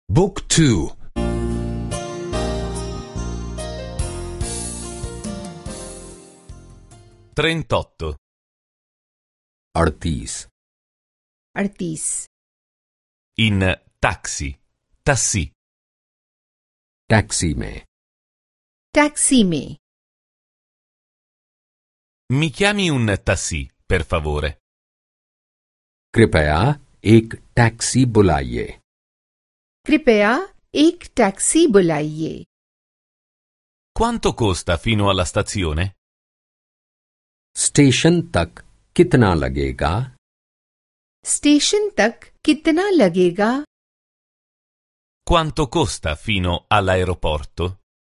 บุ๊กทู38 38 in taxi tassi taxi में mi chiami un taxi per favore कृपया एक taxi बुलाइए कृपया एक टैक्सी बुलाइए quanto costa fino alla stazione station तक कितना लगेगा स्टेशन तक कितना लगेगा quanto costa fino all'aeroporto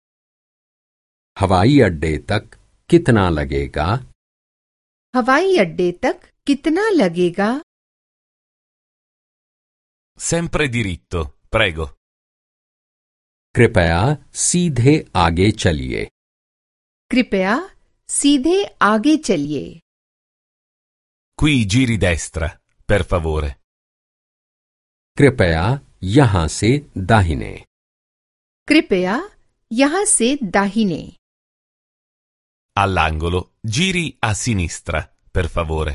हवाई अड्डे तक कितना लगेगा हवाई अड्डे तक कितना लगेगा sempre diritto prego कृपया सीधे आगे चलिए कृपया सीधे आगे चलिए qui giri destra per favore कृपया यहाँ से दाहिने कृपया यहाँ से दाहिने all'angolo giri a sinistra per favore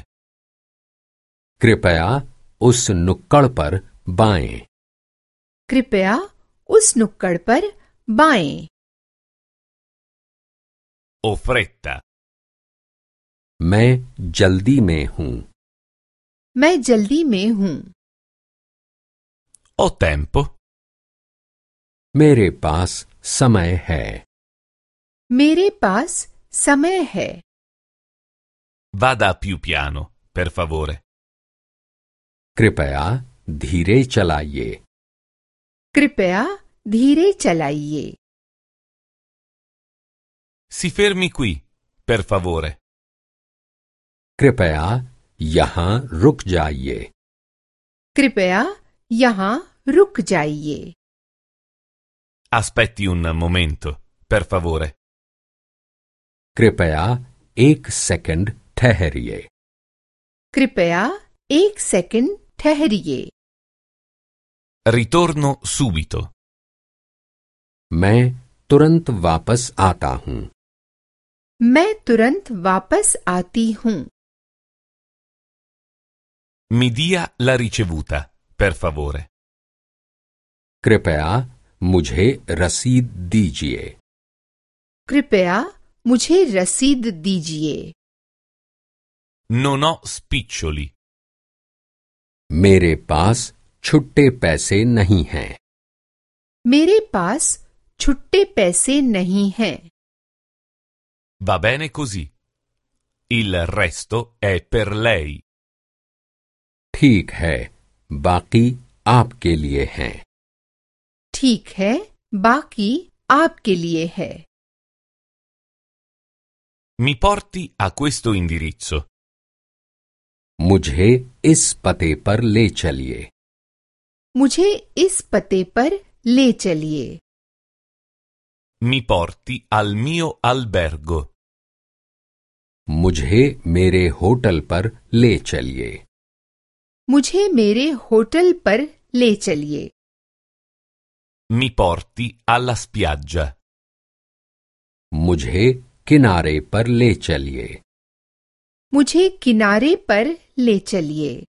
कृपया उस नुक्कड़ पर बाएं कृपया उस नुक्कड़ पर बाएं ho fretta मैं जल्दी में हूँ मैं जल्दी में हूँ ho tempo मेरे पास समय है मेरे पास समय है vada più piano per favore कृपया धीरे चलाइए कृपया धीरे चलाइए si fermi qui per favore कृपया यहाँ रुक जाइए कृपया यहाँ रुक जाइए aspetti un momento per favore कृपया एक सेकंड ठहरिए कृपया एक सेकंड ठहरिए ritorno subito मैं तुरंत वापस आता हूँ मैं तुरंत वापस आती हूँ mi dia la ricevuta per favore कृपया मुझे रसीद दीजिए कृपया मुझे रसीद दीजिए non ho spiccioli मेरे पास छुट्टे पैसे नहीं हैं मेरे पास छुट्टे पैसे नहीं हैं va bene così il resto è per lei ठीक है बाकी आपके लिए हैं ठीक है बाकी आपके लिए है mi porti a questo indirizzo मुझे इस पते पर ले चलिए मुझे इस पते पर ले चलिए mi porti al mio albergo मुझे मेरे होटल पर ले चलिए मुझे मेरे होटल पर ले चलिए mi porti alla spiaggia मुझे किनारे पर ले चलिए मुझे किनारे पर ले चलिए